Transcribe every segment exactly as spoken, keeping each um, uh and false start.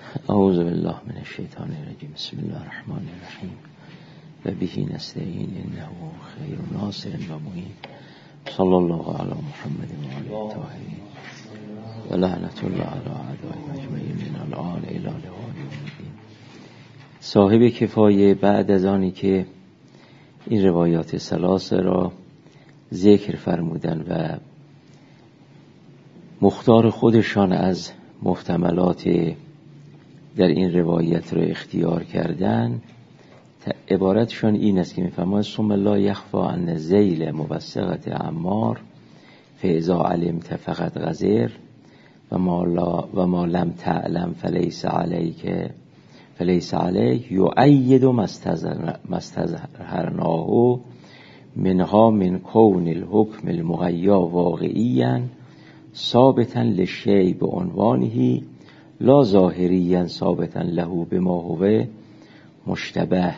اعوذ بالله من الشیطان الرجیم. بسم الله الرحمن الرحیم و به نستعین انه خیر ناصر و معین. صلی الله علی محمد و آله الطاهرین و لعنت الله علی اعدائهم اجمعین من الان الی یوم الدین. صاحب کفایه بعد از آنی که این روایات ثلاثه را ذکر فرمودن و مختار خودشان از محتملات در این روایت را اختیار کردن، عبارتشان این است که می‌فرماید ثم لا یخفی ان ذیل مبسغة عمار فاذا علمت فقط غزر و ما لا و ما لم تعلم فلیس علیک فلیس علیک یؤید ما استظهرناه منها من کون الحکم المغیا واقعیا ثابتا للشیء بعنوانه لا ظاهریا ثابتا له بما هو مشتبه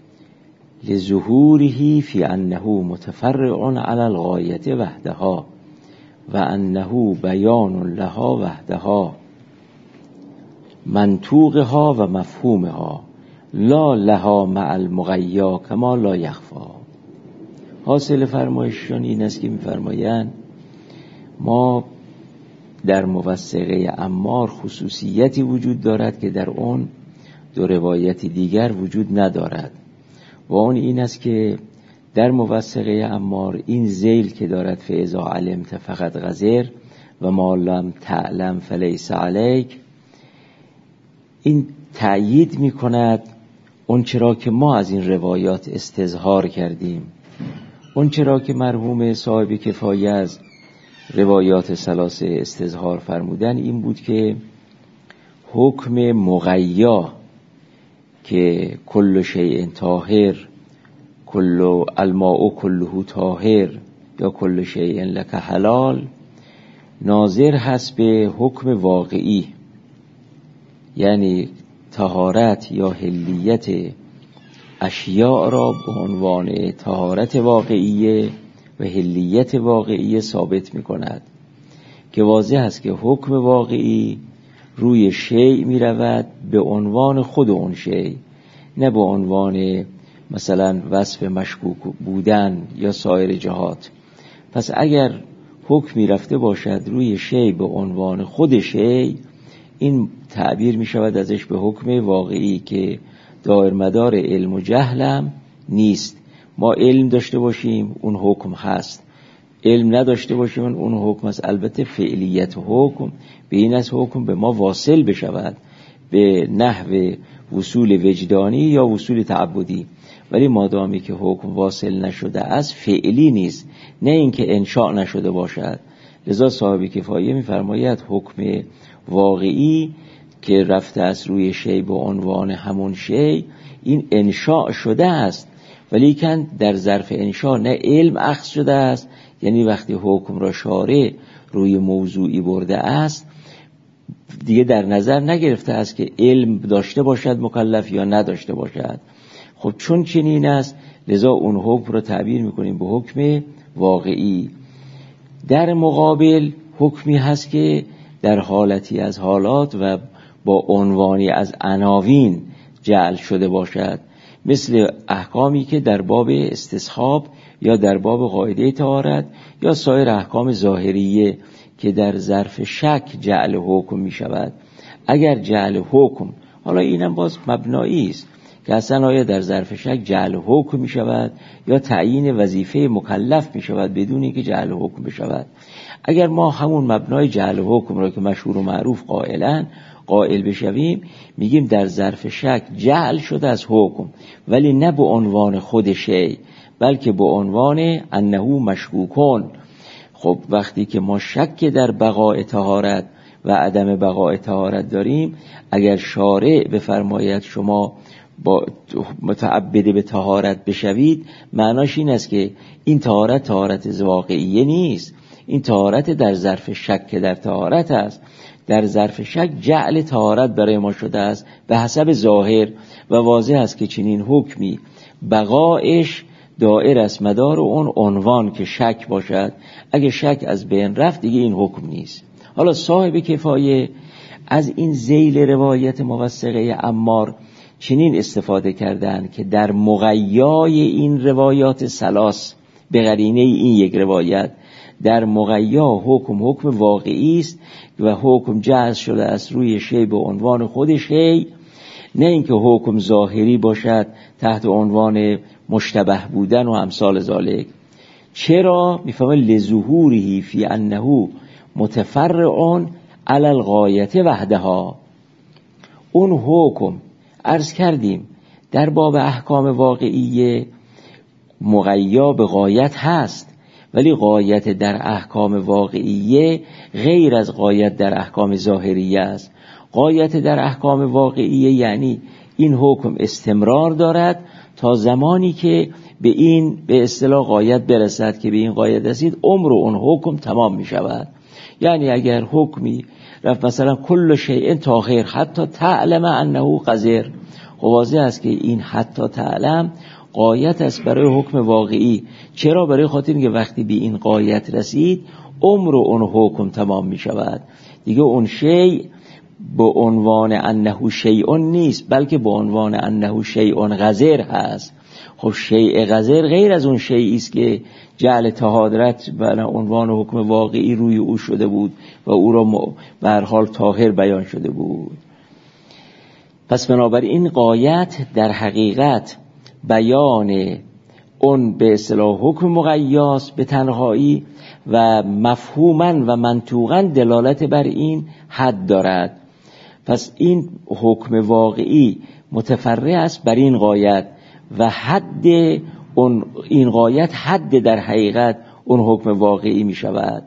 لظهوره فی انه متفرع علی الغایة وحدها و انه بیان لها وحدها منطوقها و مفهومها لا لها مع المغیا کما لا یخفا. حاصل فرمایششان این است که می‌فرمایند ما در موثقه عمار خصوصیتی وجود دارد که در اون دو روایت دیگر وجود ندارد و اون این است که در موثقه عمار این ذیل که دارد فاذا علمت فقط غزر و ما لم تعلم فلیس علیک، این تأیید می کند اون چرا که ما از این روایات استظهار کردیم، اون چرا که مرحوم صاحب کفایه از روایات ثلاثه استظهار فرمودن این بود که حکم مغیا که کل شیء طاهر کل الماء کله طاهر یا کل شیء لک حلال ناظر هست به حکم واقعی، یعنی طهارت یا حلیت اشیاء را به عنوان طهارت واقعیه و حلیت واقعی ثابت می کند که واضح است که حکم واقعی روی شیء می رود به عنوان خود اون شیء، نه به عنوان مثلا وصف مشکوک بودن یا سایر جهات. پس اگر حکمی رفته باشد روی شیء به عنوان خود شیء، این تعبیر می شود ازش به حکم واقعی که دایر مدار علم و جهلم نیست. ما علم داشته باشیم اون حکم هست، علم نداشته باشیم اون حکم هست. البته فعلیت حکم به این از حکم به ما واصل بشود به نحو وصول وجدانی یا وصول تعبدی، ولی مادامی که حکم واصل نشده است فعلی نیست، نه اینکه انشاء نشده باشد. لذا صاحب کفایه می‌فرماید حکم واقعی که رفته است روی شیء به عنوان همون شیء، این انشاء شده است، ولی کن در ظرف انشاء نه علم اخذ شده است، یعنی وقتی حکم را شارع روی موضوعی برده است دیگه در نظر نگرفته است که علم داشته باشد مکلف یا نداشته باشد. خب چون چنین است لذا اون حکم را تعبیر میکنیم به حکم واقعی. در مقابل حکمی هست که در حالتی از حالات و با عنوانی از عناوین جعل شده باشد، مثل احکامی که در باب استصحاب یا در باب قاعده طهارت یا سایر احکام ظاهریه که در ظرف شک جعل حکم می شود. اگر جعل حکم، حالا اینم باز مبنایی است که اصلا آیا در ظرف شک جعل حکم می شود یا تعیین وظیفه مکلف می شود بدون اینکه جعل حکم بشود. اگر ما همون مبنای جعل حکم را که مشهور و معروف قائلن قائل بشویم، میگیم در ظرف شک جعل شده از حکم، ولی نه به عنوان خود شیء بلکه به عنوان انه مشکوکون. خب وقتی که ما شک در بقاء طهارت و عدم بقاء طهارت داریم، اگر شارع بفرماید شما با متعبد به طهارت بشوید، معناش این است که این طهارت طهارت واقعیه نیست، این طهارت در ظرف شک در طهارت است. در ظرف شک جعل طهارت برای ما شده است به حسب ظاهر و واضح است که چنین حکمی بقایش دائر است مدار اون عنوان که شک باشد. اگه شک از بین رفت دیگه این حکم نیست. حالا صاحب کفایه از این ذیل روایت موثقه عمار چنین استفاده کردند که در مغیای این روایات ثلاث به قرینه این یک روایت در مغیا حکم حکم واقعی است و حکم جعل شده است روی شی به عنوان خود شی، نه اینکه حکم ظاهری باشد تحت عنوان مشتبه بودن و امثال ذالک. چرا؟ میفهمه لظهوره فی انه متفرع علی الغایه وحدها. اون حکم عرض کردیم در باب احکام واقعیه مغیا به غایت هست، ولی غایت در احکام واقعیه غیر از غایت در احکام ظاهریه است. غایت در احکام واقعیه یعنی این حکم استمرار دارد تا زمانی که به این به اصطلاح غایت برسد که به این غایت رسید عمر اون حکم تمام می شود. یعنی اگر حکمی رفت مثلا کل شیء طاهر حتی تعلم انه قذر، واضح است که این حتی تعلم غایت است برای حکم واقعی. چرا؟ برای خاطر اینکه وقتی به این غایت رسید عمر اون حکم تمام می شود دیگه. اون شیء به عنوان انه شیء نیست، بلکه به عنوان انه شیء قذر هست. خب شیء قذر غیر از اون شیئی است که جعل طهارت به عنوان حکم واقعی روی او شده بود و او را به هر حال طاهر بیان شده بود. پس بنابراین غایت در حقیقت بیان اون به اصطلاح حکم مقیاس به تنهایی و مفهوما و منطوقا دلالت بر این حد دارد. پس این حکم واقعی متفرع است بر این غایت و حد اون این غایت حد در حقیقت اون حکم واقعی می شود.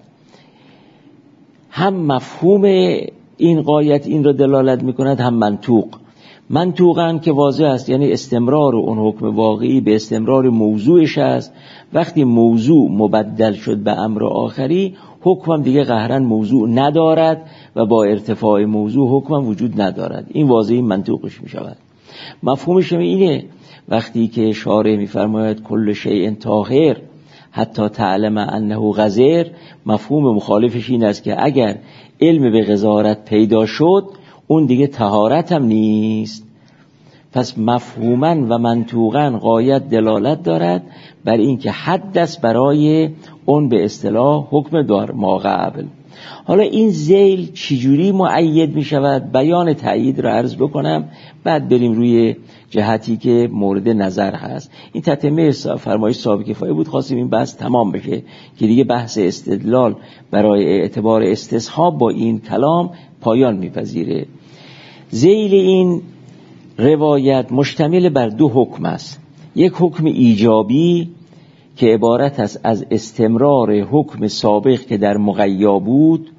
هم مفهوم این غایت این را دلالت می کند، هم منطوق. منطوقاً که واضح است یعنی استمرار اون حکم واقعی به استمرار موضوعش است. وقتی موضوع مبدل شد به امر آخری حکم دیگه قهرن موضوع ندارد و با ارتفاع موضوع حکم وجود ندارد. این واضحی منطوقش می شود. مفهومش اینه وقتی که شارع می‌فرماید کل شیء طاهر حتی تعلم انه قذر، مفهوم مخالفش این است که اگر علم به قذارت پیدا شد اون دیگه طهارت هم نیست. پس مفهوما و منطوقا غایت دلالت دارد بر اینکه حد است برای اون به اصطلاح حکم دار ما قبل. حالا این ذیل چجوری مؤید می شود؟ بیان تأیید را عرض بکنم بعد بریم روی جهتی که مورد نظر هست. این تتمه فرمایش صاحب کفایه بود، خواستیم این بحث تمام بشه که دیگه بحث استدلال برای اعتبار استصحاب با این کلام پایان میپذیره. ذیل این روایت مشتمل بر دو حکم است. یک حکم ایجابی که عبارت است از استمرار حکم سابق که در مغیا بود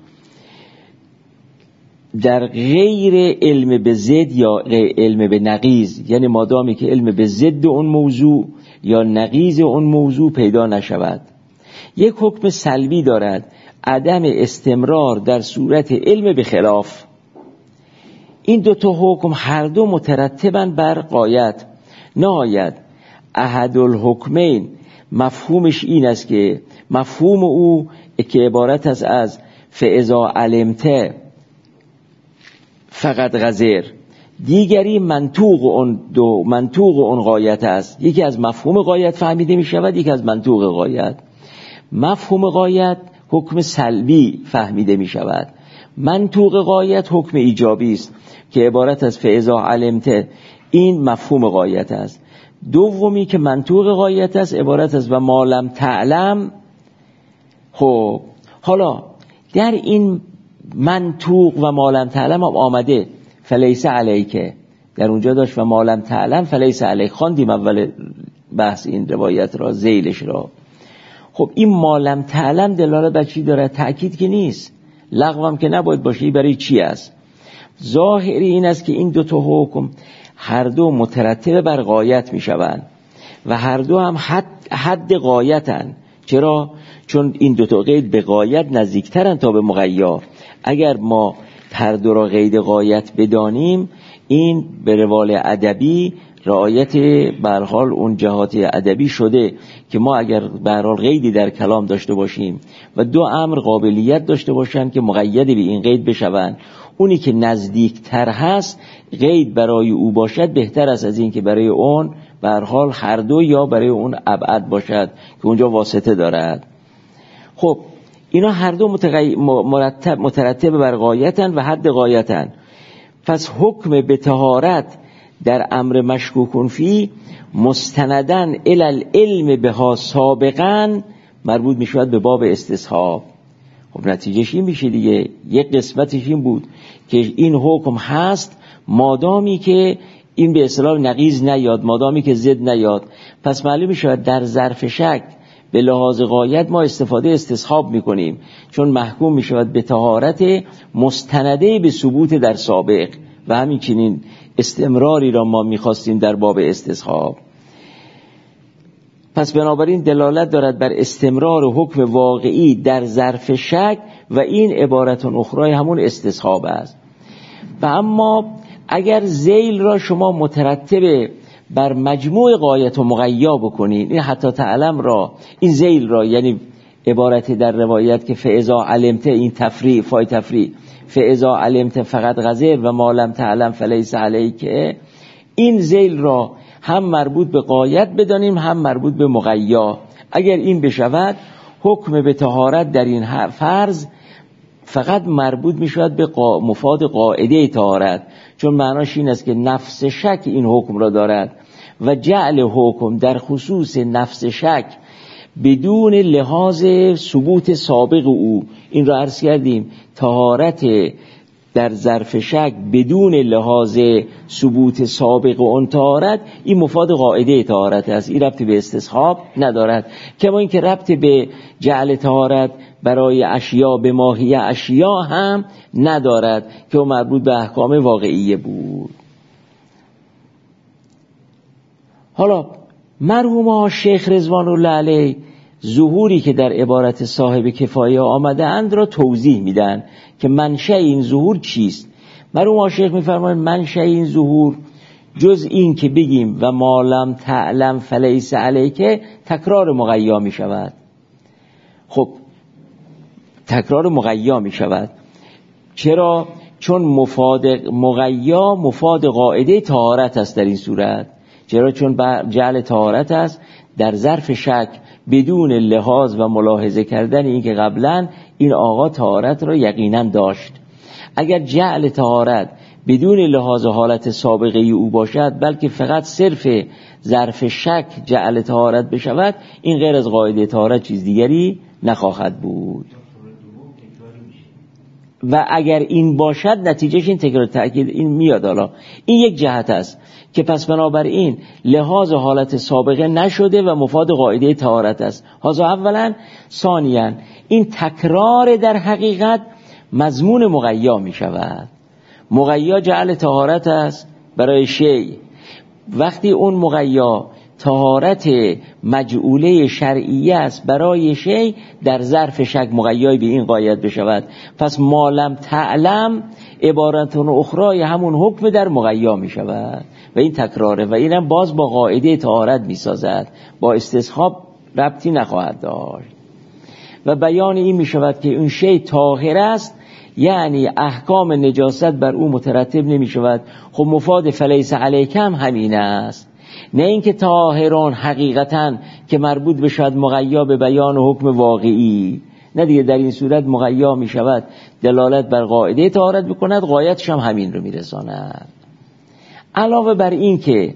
در غیر علم به ضد یا علم به نقیض، یعنی مادامی که علم به ضد اون موضوع یا نقیض اون موضوع پیدا نشود. یک حکم سلبی دارد، عدم استمرار در صورت علم به خلاف. این دو تا حکم هر دو مترتباً بر غایت. نهایت احد الحکمین مفهومش این است که مفهوم او که عبارت است از فاذا علمت فقط غزر، دیگری منطوق اون دو منطوق اون غایت است. یکی از مفهوم غایت فهمیده می شود، یکی از منطوق غایت. مفهوم غایت حکم سلبی فهمیده می شود، منطوق غایت حکم ایجابی است که عبارت از فاذا علمت، این مفهوم غایت است. دومی که منطوق غایت است عبارت است و ما لم تعلم. خب حالا در این منطوق و ما لم تعلم هم آمده فلیس علیک، در اونجا داشت و ما لم تعلم فلیس علیک. خواندیم اول بحث این روایت را، ذیلش را. خب این ما لم تعلم دلالت بر چی داره؟ تأکید که نیست، لغو هم که نباید باشه. برای چی است؟ ظاهری این است که این دو تا حکم هر دو مترتب بر غایت می شوند و هر دو هم حد, حد غایتن. چرا؟ چون این دو تا قید به غایت نزدیکترن تا به مغیا. اگر ما هر دو را قید غایت بدانیم این به روال ادبی رعایت به هر حال اون جهات ادبی شده که ما اگر به هر حال قیدی در کلام داشته باشیم و دو امر قابلیت داشته باشند که مقید به این قید بشوند، اونی که نزدیکتر هست قید برای او باشد بهتر است از این که برای اون به هر حال هر دو یا برای اون ابعد باشد که اونجا واسطه دارد. خب اینا هر دو متغی... مرتب مترتب بر غایتن و حد غایتن. پس حکم به طهارت در امر مشکوک فی مستندن الی العلم بها سابقا مربوط می شود به باب استصحاب. خب نتیجهش این میشه دیگه، یک قسمتش این بود که این حکم هست مادامی که این به اصطلاح نقیض نیاد، مادامی که ضد نیاد، پس معلوم می شود در ظرف شک به لحاظ غایت ما استفاده استصحاب می کنیم، چون محکوم می شود به طهارت مستنده به ثبوت در سابق و همین چنین استمراری را ما می خواستیم در باب استصحاب. پس بنابراین دلالت دارد بر استمرار حکم واقعی در ظرف شک و این عبارت اخرى همون استصحاب است. و اما اگر ذیل را شما مترتب بر مجموع غایت و مغیا بکنید، این حتی تعلم را، این ذیل را یعنی عبارت در روایت که فاذا علمت، این تفریع فای تفریع، فاذا علمت فقط غزر و ما لم تعلم فلیس علیک، این ذیل را هم مربوط به غایت بدانیم هم مربوط به مغیا. اگر این بشود حکم به طهارت در این فرض فقط مربوط می شود به قا... مفاد قاعده طهارت، چون معناش این است که نفس شک این حکم را دارد و جعل حکم در خصوص نفس شک بدون لحاظ ثبوت سابق او، این را عرض کردیم طهارت در ظرف شک بدون لحاظ ثبوت سابق و اون طهارت، این مفاد قاعده طهارت است، این ربط به استصحاب ندارد. کما این که ربط به جعل طهارت برای اشیا به ماهی اشیا هم ندارد که او مربوط به احکام واقعیه بود. حالا مرحوم شیخ رضوان الله علیه ظهوری که در عبارت صاحب کفایه آمده اند را توضیح میدن که منشأ این ظهور چیست. مرحوم شیخ میفرمایند منشأ این ظهور جز این که بگیم و ما لم تعلم فلیس علیک تکرار مغیا می شود. خب تکرار مغیا می شود. چرا؟ چون مفاد مغیا مفاد قاعده طهارت است در این صورت. چرا؟ چون جعل طهارت است در ظرف شک بدون لحاظ و ملاحظه کردن این که قبلا این آقا طهارت را یقینا داشت. اگر جعل طهارت بدون لحاظ حالت سابقه او باشد بلکه فقط صرف ظرف شک جعل طهارت بشود، این غیر از قاعده طهارت چیز دیگری نخواهد بود. و اگر این باشد نتیجهش این تکرار تأکید این میاد. حالا این یک جهت است که پس بنابراین لحاظ حالت سابقه نشده و مفاد قاعده طهارت است. هذا اولا. ثانیا این تکرار در حقیقت مضمون مغیا می شود. مغیا جعل طهارت است برای شیء، وقتی اون مغیا طهارت مجعوله شرعیه است برای شیء در ظرف شک مغیای به این غایت بشود، پس ما لم تعلم عبارتون اخرى همون حکم در مغیا می شود و این تکراره و اینم باز با قاعده طهارت می سازد، با استصحاب ربطی نخواهد داشت. و بیان این می شود که اون شیء طاهر است، یعنی احکام نجاست بر او مترتب نمی شود. خب مفاد فلیس علیک هم همین است، نه اینکه طاهران حقیقتا که مربوط بشود مغیا به بیان حکم واقعی، نه دیگه. در این صورت مغیا می شود دلالت بر قاعده طهارت بکند، غایتش هم همین رو می رساند. علاوه بر این که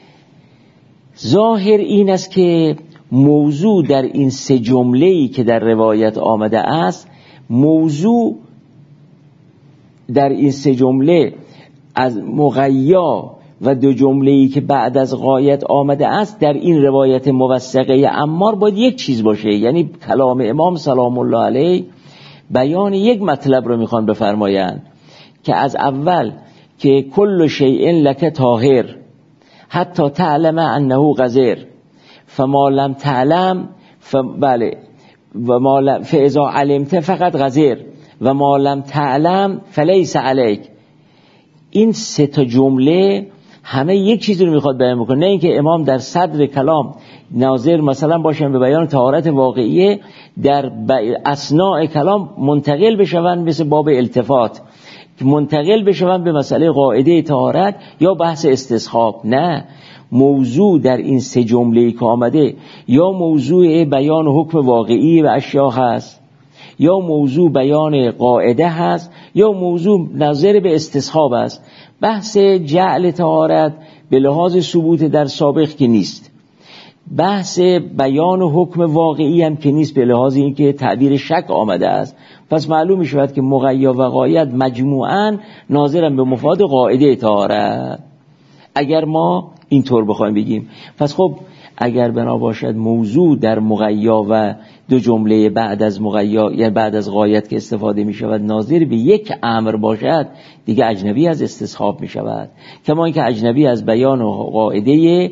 ظاهر این است که موضوع در این سه جمله‌ای که در روایت آمده است، موضوع در این سه جمله از مغیا و دو جمله‌ای که بعد از غایت آمده است در این روایت موثقه عمار باید یک چیز باشه، یعنی کلام امام سلام الله علیه بیان یک مطلب رو میخوان بفرمایند که از اول که کل شیء لک طاهر حتی تعلم انه قذر فما لم تعلم ف... بله و ما لم... فاذا علمت فقط قذر و ما لم تعلم فلیس علیک. این سه تا جمله همه یک چیزی رو میخواد بیان بکنه، نه اینکه امام در صدر کلام ناظر مثلا باشن به بیان طهارت واقعیه، در ب... اثناء کلام منتقل بشون مثل باب التفات. که منتقل بشوم به مسئله قاعده طهارت یا بحث استصحاب. نه، موضوع در این سه جمله که آمده یا موضوع بیان حکم واقعی و اشیا هست، یا موضوع بیان قاعده هست، یا موضوع نظر به استصحاب است. بحث جعل طهارت به لحاظ ثبوت در سابق که نیست، بحث بیان حکم واقعی هم که نیست به لحاظ اینکه تعبیر شک آمده است. پس معلوم می شود که مغیا و قاید مجموعاً ناظرن به مفاد قاعده طهارت، اگر ما اینطور بخوایم بگیم. پس خب اگر بنا باشد موضوع در مغیا و دو جمله بعد از مغیا یا بعد از غایت که استفاده می شود ناظر به یک امر باشد، دیگه اجنبی از استصحاب می شود، کما اینکه اجنبی از بیان قاعده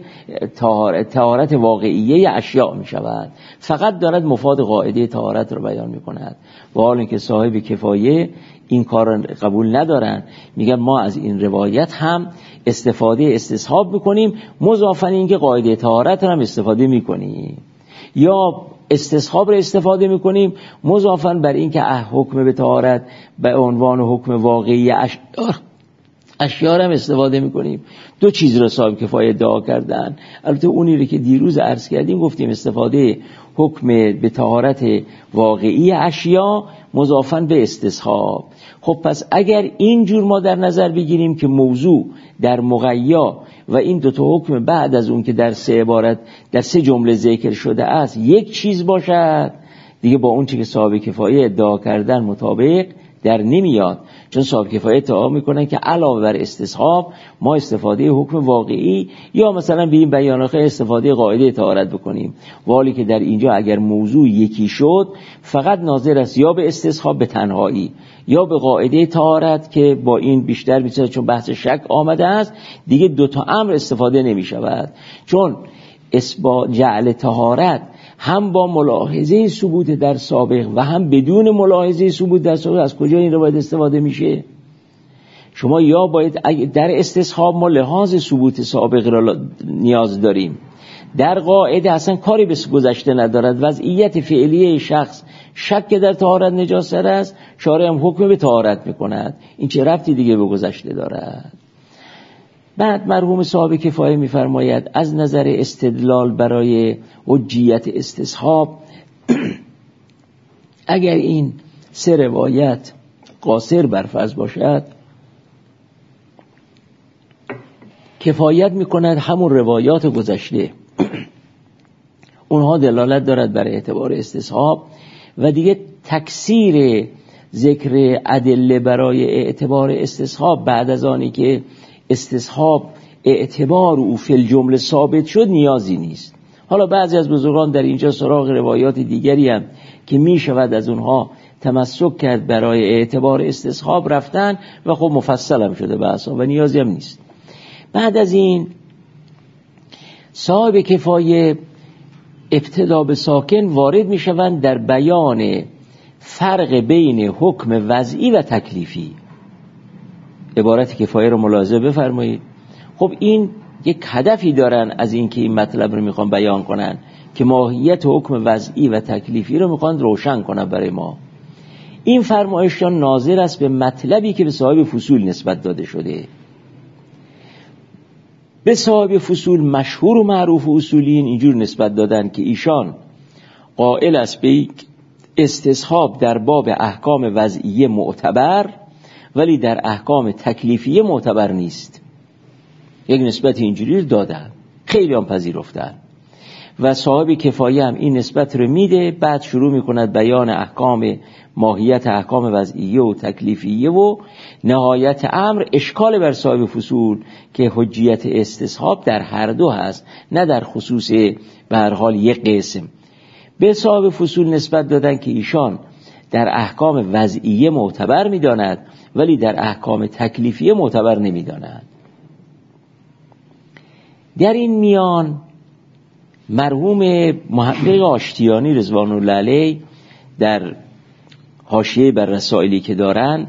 طهارت واقعیه اشیاء می شود، فقط دارد مفاد قاعده طهارت رو بیان می کند. و حال اینکه صاحب کفایه این کار رو قبول ندارن، میگن ما از این روایت هم استفاده استصحاب میکنیم، مضافاً اینکه قاعده طهارت هم استفاده میکنیم، یا استصحاب رو استفاده میکنیم مضافاً بر اینکه حکم به طهارت به عنوان حکم واقعی اشیاء اشیاء هم استفاده میکنیم. دو چیز رو صاحب کفایه ادعا کردن. البته اونی رو که دیروز عرض کردیم گفتیم استفاده حکم به طهارت واقعی اشیاء مضافاً به استصحاب. خب پس اگر اینجور ما در نظر بگیریم که موضوع در مغیا و این دو تا حکم بعد از اون که در سه عبارت در سه جمله ذکر شده است یک چیز باشد، دیگه با اون چی که صاحب کفایه ادعا کردن مطابق در نمیاد. چون صاحب کفایه ادعا میکنن که علاوه بر استصحاب ما استفاده حکم واقعی یا مثلا به این بیانات استفاده قاعده طهارت بکنیم، ولی که در اینجا اگر موضوع یکی شد فقط ناظر است یا به استصحاب به تنهایی یا به قاعده طهارت که با این بیشتر بیشتر چون بحث شک آمده است، دیگه دوتا امر استفاده نمی شود. چون اثبات جعل طهارت هم با ملاحظه ثبوت در سابق و هم بدون ملاحظه ثبوت در سابق، از کجا این رو باید استفاده میشه؟ شما یا باید در استصحاب ما لحاظ ثبوت سابق را نیاز داریم، در قاعده اصلا کاری به گذشته ندارد، وضعیت فعلیه شخص شک در طهارت نجاست است، شارع هم حکم به طهارت میکند، این چه ربطی دیگه به گذشته دارد؟ بعد مرحوم صاحب کفایه میفرماید از نظر استدلال برای حجیت استصحاب اگر این سه روایت قاصر بر فرض باشد کفایت میکند همون روایات گذشته اونها دلالت دارد بر اعتبار استصحاب و دیگه تکثیر ذکر ادله برای اعتبار استصحاب بعد از آنی که استصحاب اعتبار او فی الجمله ثابت شد نیازی نیست. حالا بعضی از بزرگان در اینجا سراغ روایات دیگری هم که می شود از اونها تمسک کرد برای اعتبار استصحاب رفتن و خب مفصل هم شده بحثا و نیازی هم نیست. بعد از این صاحب کفایه ابتدا به ساکن وارد می شوند در بیان فرق بین حکم وضعی و تکلیفی. عبارت کفایه رو ملاحظه بفرمایید. خب این یک هدفی دارن از این که این مطلب رو میخوان بیان کنن که ماهیت حکم وضعی و تکلیفی رو میخوان روشن کنن برای ما. این فرمایشان ناظر است به مطلبی که به صاحب فصول نسبت داده شده. به صاحب فصول مشهور و معروف و اصولین اینجور نسبت دادن که ایشان قائل است به استصحاب در باب احکام وضعیه معتبر ولی در احکام تکلیفیه معتبر نیست. یک نسبت اینجوری دادن، خیلی هم پذیرفتن و صاحب کفایه هم این نسبت رو میده. بعد شروع میکند بیان احکام ماهیت احکام وضعیه و تکلیفیه و نهایت امر اشکال بر صاحب فصول که حجیت استصحاب در هر دو هست، نه در خصوص به هر حال یک قسم. به صاحب فصول نسبت دادن که ایشان در احکام وضعیه معتبر میداند ولی در احکام تکلیفیه معتبر نمیداند. در این میان مرحوم محقق آشتیانی رضوان الله علیه در حاشیه بر رسائلی که دارن،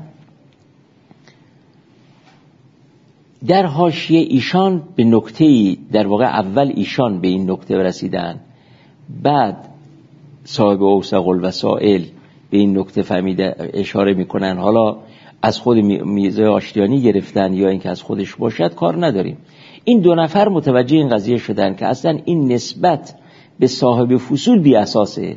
در حاشیه ایشان به نکته‌ای، در واقع اول ایشان به این نکته رسیدن، بعد صاحب اوسق الوسائل به این نکته فهمیده اشاره میکنن. حالا از خود میرزا آشتیانی گرفتن یا اینکه از خودش باشد کار نداریم. این دو نفر متوجه این قضیه شدن که اصلا این نسبت به صاحب فصول بی اساسه.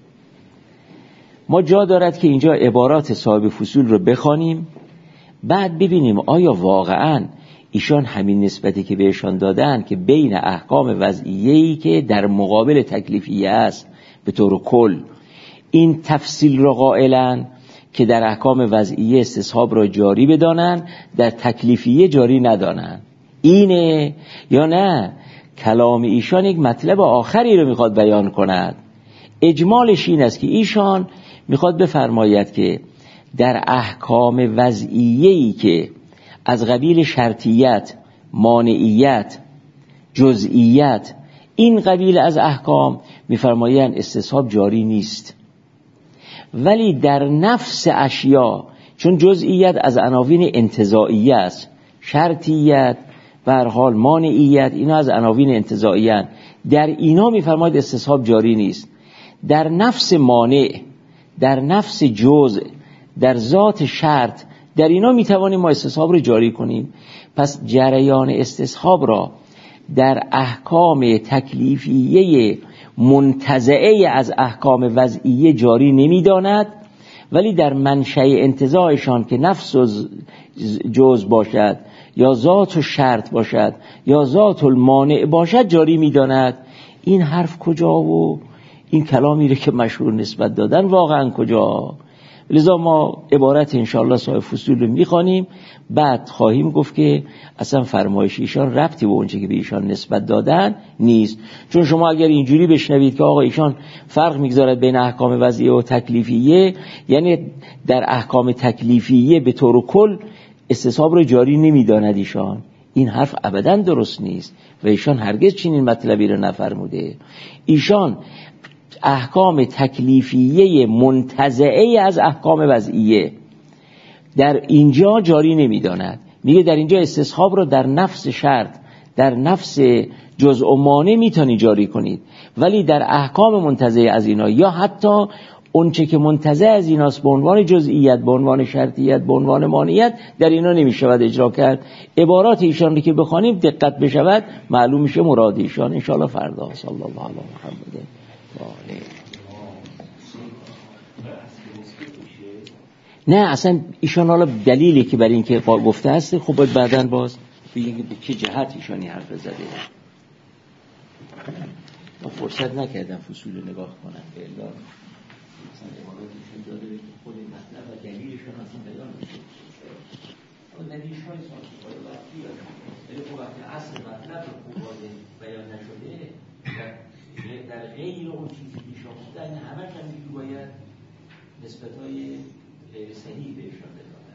ما جا دارد که اینجا عبارات صاحب فصول رو بخوانیم، بعد ببینیم آیا واقعاً ایشان همین نسبتی که بهشان دادن که بین احکام وضعیه‌ای که در مقابل تکلیفیه است به طور کل این تفصیل را قائلن که در احکام وضعیه استصحاب را جاری بدانن، در تکلیفیه جاری ندانن، اینه یا نه کلام ایشان یک مطلب آخری رو میخواد بیان کند. اجمالش این است که ایشان میخواد بفرماید که در احکام وضعیه‌ای که از قبیل شرطیت، مانعیت، جزئیت، این قبیل از احکام میفرمایند استصحاب جاری نیست، ولی در نفس اشیا چون جزئیت از عناوین انتزاعیه است، شرطیت به هر حال مانعیت اینا از عناوین انتزاعیه هستند، در اینا میفرماید استصحاب جاری نیست. در نفس مانع، در نفس جزء، در ذات شرط، در اینا میتوانیم ما استصحاب رو جاری کنیم. پس جریان استصحاب را در احکام تکلیفیه منتزعه از احکام وضعیه جاری نمیداند، ولی در منشأ انتزاعشان که نفس و جزء باشد یا ذات و شرط باشد یا ذات المانع باشد جاری میداند. این حرف کجا و این کلامی رو که مشهور نسبت دادن واقعا کجا؟ لذا ما عبارت انشاءالله صاحب فصول رو میخوانیم، بعد خواهیم گفت که اصلا فرمایش ایشان ربطی به اونچه که به ایشان نسبت دادن نیست. چون شما اگر اینجوری بشنوید که آقا ایشان فرق میگذارد بین احکام وضعیه و تکلیفیه، یعنی در احکام تکلیفیه به طور کل استصحاب رو جاری نمیداند ایشان، این حرف ابدا درست نیست و ایشان هرگز چنین مطلبی رو نفرموده. ایشان احکام تکلیفیه منتزعه از احکام وضعیه در اینجا جاری نمیداند، میگه در اینجا استصحاب رو در نفس شرط، در نفس جزء و مانع میتونی جاری کنید، ولی در احکام منتزعه از اینا یا حتی اونچه که منتزع از ایناست به عنوان جزئیت، به عنوان شرطیت، به عنوان مانعیت، در اینا نمیشود اجرا کرد. عبارات ایشان رو که بخوانیم دقت بشود معلوم میشه مراد ایشان. انشاءالله فردا. صلی الله علی محمد. نه اصلا ایشان حالا دلیلی که برای این که گفته هست خب باید بعداً باز بگیم به چه جهت ایشانی حرف زده. ما فرصت نکردم فصول نگاه کنم به الا مثلا عباراتشون داده به خود مطلب و دلیلشون اصلا بیان میشه. اون دلیلش های سانسی باید باید بیاد ولی خب وقتی اصل مطلب رو خوب واضح بیان نشده در غیر اون چیزی که شما بودن همه هم باید نسبت های غیر صحیح بهشان بدانند.